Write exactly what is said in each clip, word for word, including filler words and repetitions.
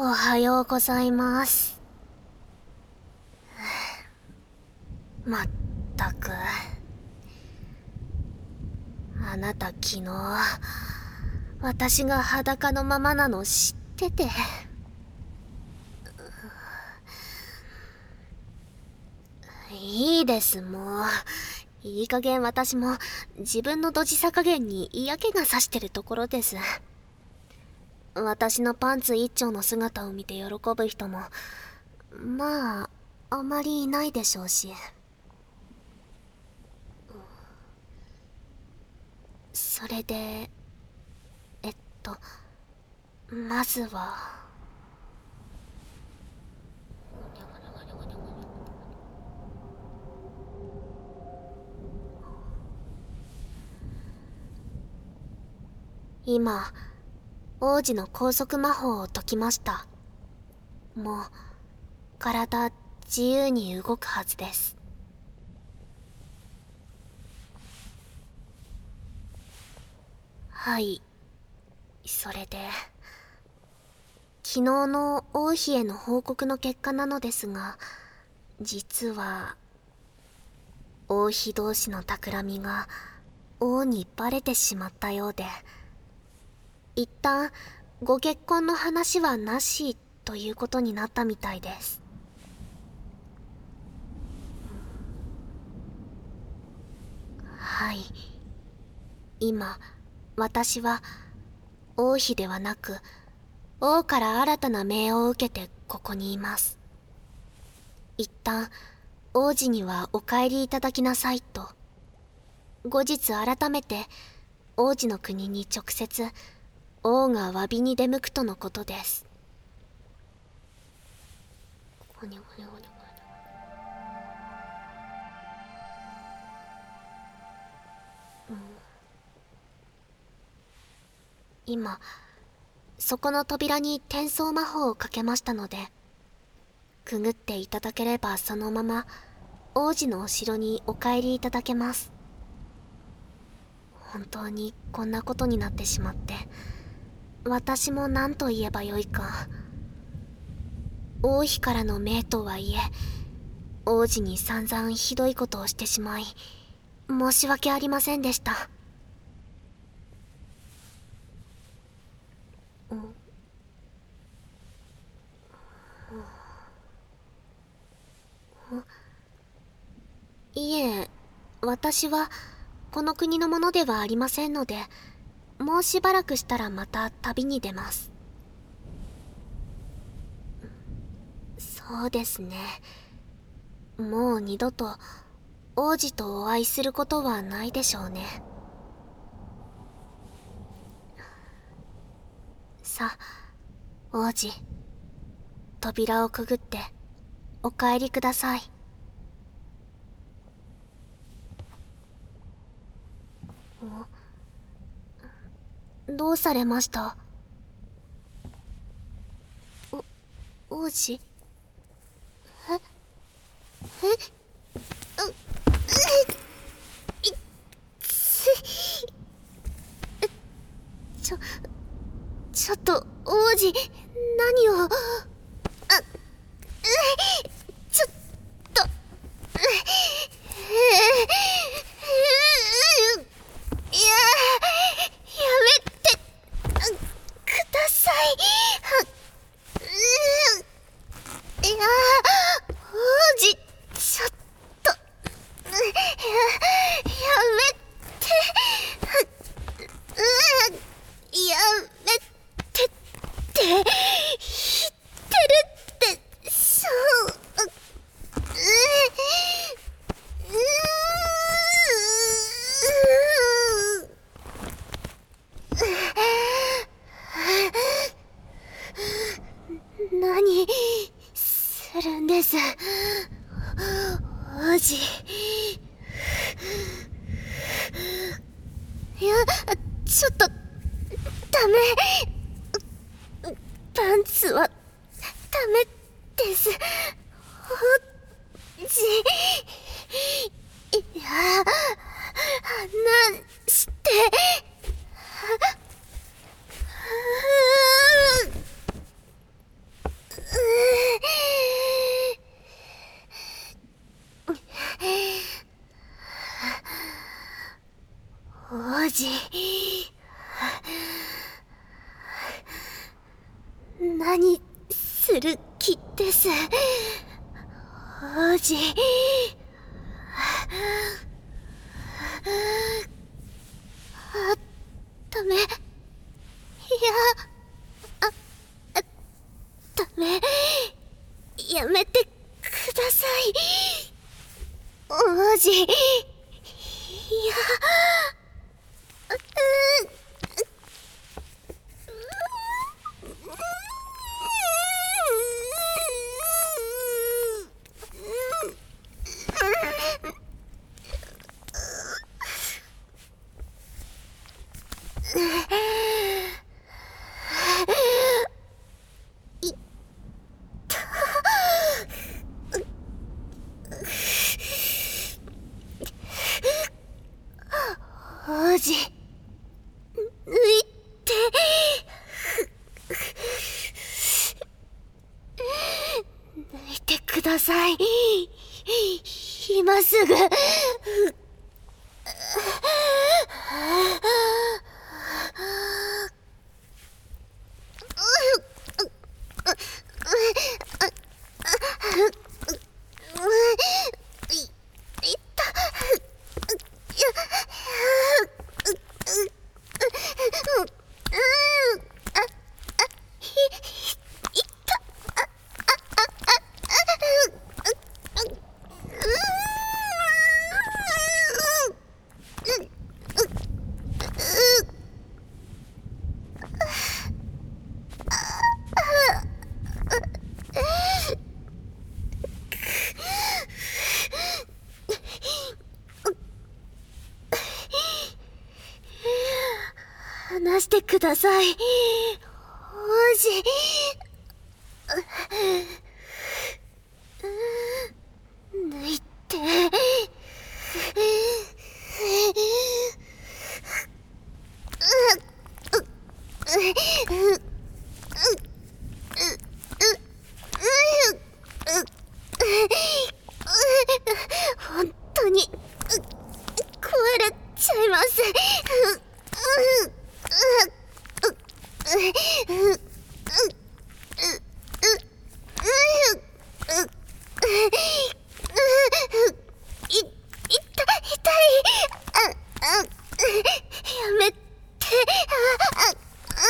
おはようございます。まったく。あなた昨日、私が裸のままなの知ってて。いいです、もう。いい加減私も自分のドジさ加減に嫌気がさしてるところです。私のパンツ一丁の姿を見て喜ぶ人も、まあ、あまりいないでしょうし。それで、えっと、まずは。今、王子の拘束魔法を解きました。もう、体、自由に動くはずです。はい。それで、昨日の王妃への報告の結果なのですが、実は、王妃同士の企みが王にバレてしまったようで、一旦ご結婚の話はなしということになったみたいです。はい。今、私は王妃ではなく王から新たな命を受けてここにいます。一旦王子にはお帰りいただきなさいと、後日改めて王子の国に直接王が詫びに出向くとのことです。ごにょごにょごにょごにょ。うん、今そこの扉に転送魔法をかけましたので、くぐっていただければそのまま王子のお城にお帰りいただけます。本当にこんなことになってしまって、私も何と言えばよいか。王妃からの命とはいえ、王子に散々ひどいことをしてしまい、申し訳ありませんでした。いえ、私はこの国のものではありませんので、もうしばらくしたらまた旅に出ます。そうですね。もう二度と王子とお会いすることはないでしょうね。さあ、王子、扉をくぐってお帰りください。どうされました？お、王子？え？え？う、ういっつい。ちょ、ちょっと、王子、何を。あ、う、ちょっと、う、いや、やめてください。いや、王子、ちょっと、や、やめて、やめてって言ってるって、そう、何するんです、王子。いや、ちょっとダメ。パンツはダメです、王子。いや、離して。 王子。何する気です、王子。あ、ダメ。いや、あ、あ、ダメ。やめてください、王子。いや、う、王子、抜いて。抜いてください、今すぐ。話してください、王子。抜いて。本当に壊れちゃいます。い、痛い、痛い。あ、あ、やめて。あ、あ、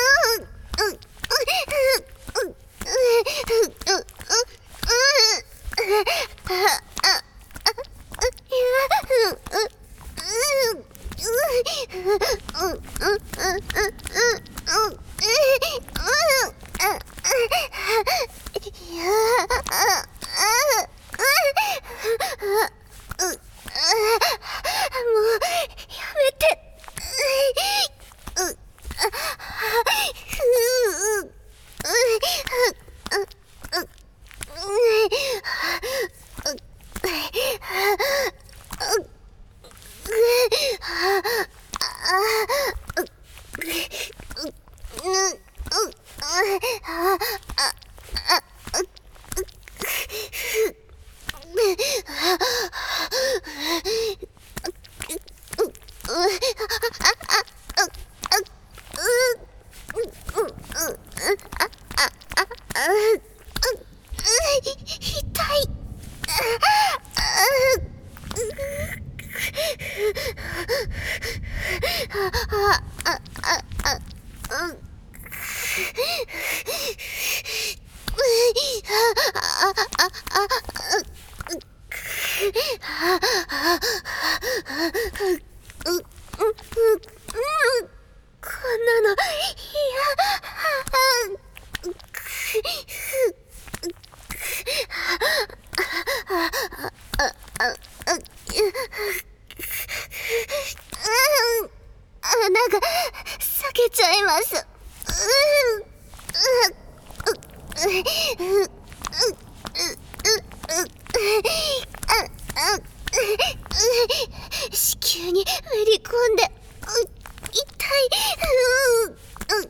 子宮にめり込んで、う、痛い。う、う、う、う、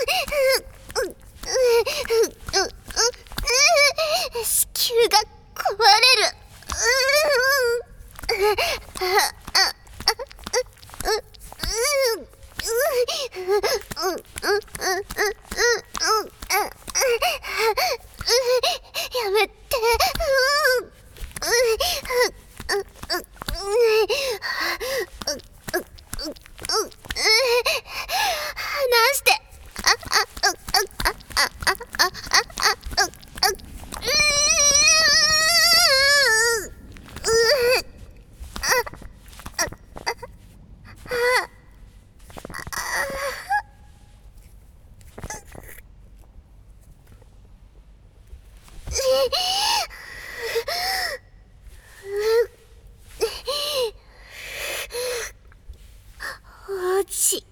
う、う、う、子宮が壊れる。う、う、あ、あ、う、う、 やめて。離して。おじ。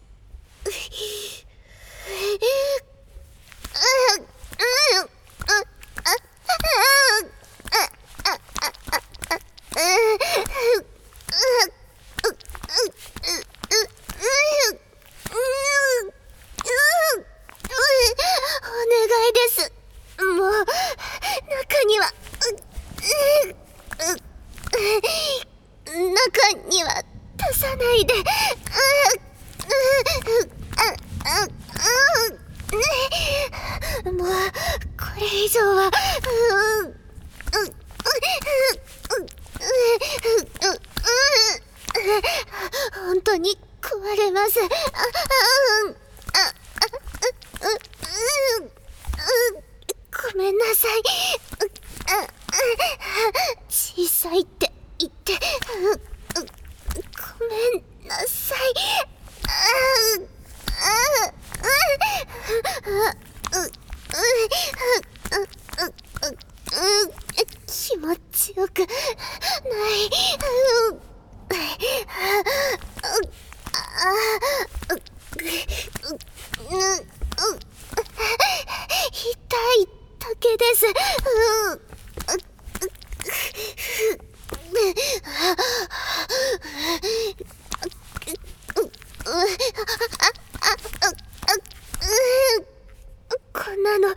お願いです。もう中には中には足さないで。もうこれ以上は本当に壊れます。ごめんなさい。小さいって言ってごめんなさい。気持ちよくない。痛いだけです。こんなの嫌。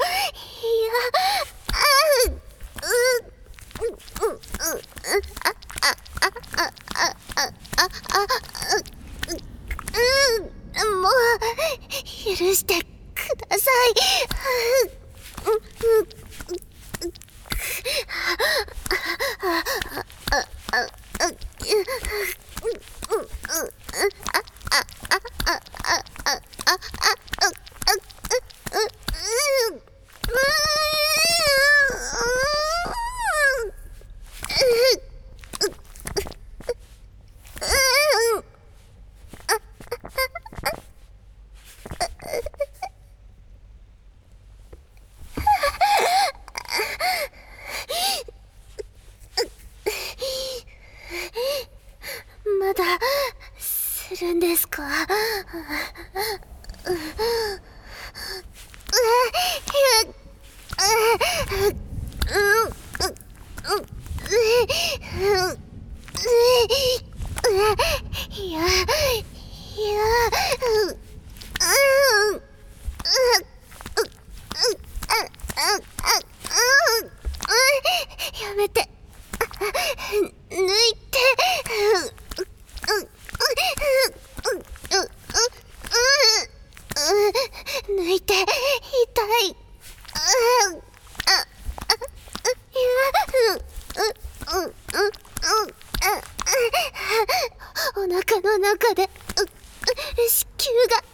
もう許してください。まだするんですか？いや、いや、やめて、抜いて。抜いて、痛い。お腹の中で子宮が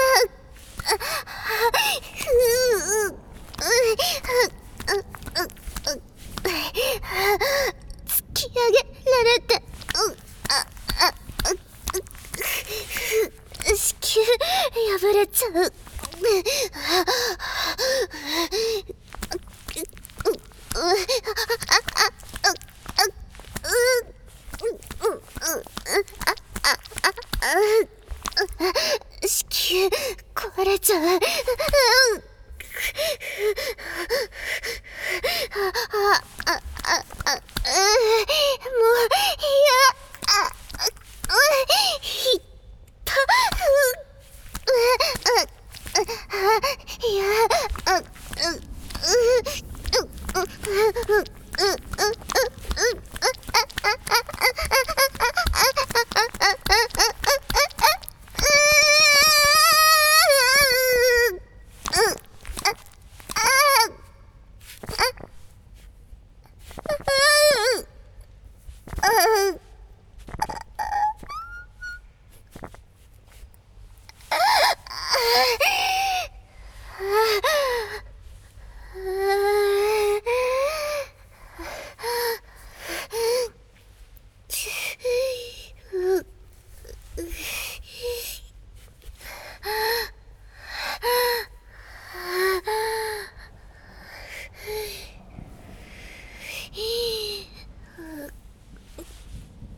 突き上げられて、子宮破れちゃう。子宮壊れちゃう。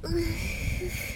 う